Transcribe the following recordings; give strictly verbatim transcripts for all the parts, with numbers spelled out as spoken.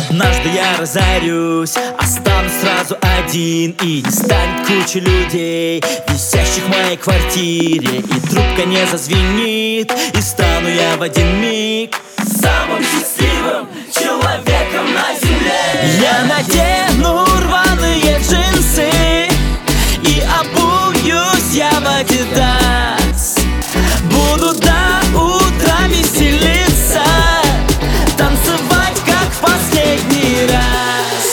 Однажды я разорюсь, останусь сразу один, и не станет куча людей, висящих в моей квартире, и трубка не зазвенит, и стану я в один миг самым счастливым человеком на земле. Я надену рваные джинсы и обуюсь я в Адидас. Буду до утра веселиться, танцевать как в последний раз.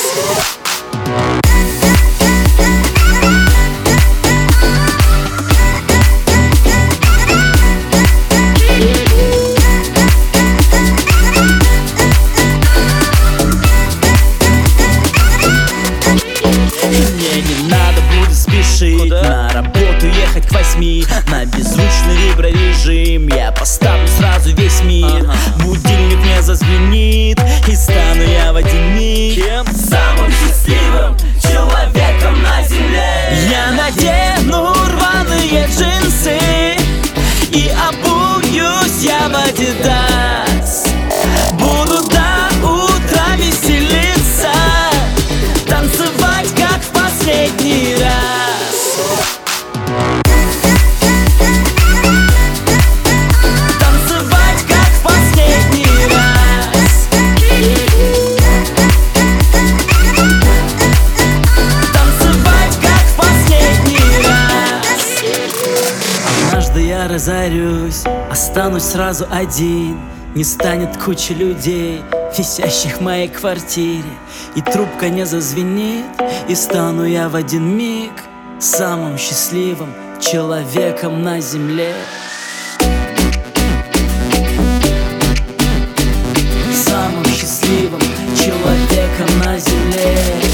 Мне не надо будет спешить, куда? На работу ехать к восьми, на беззвучный виброрежим я поставлю сразу весь мир. Ага. Будильник мне зазвенит, и стану я в один миг Кем? Самым счастливым человеком на земле. Я надену рваные джинсы и обуюсь я в Адидас. Буду до утра веселиться, танцевать как в последний раз. Танцевать как в последний раз. Танцевать как в последний раз. Однажды я разорюсь, останусь сразу один, не станет кучи людей, висящих в моей квартире, и трубка не зазвенит, и стану я в один миг самым счастливым человеком на земле. Самым счастливым человеком на земле.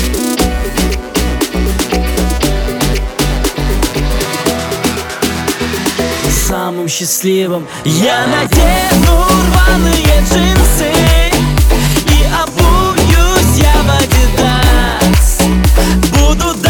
Самым счастливым. Я надену рваные джинсы и обуюсь я в Адидас. Буду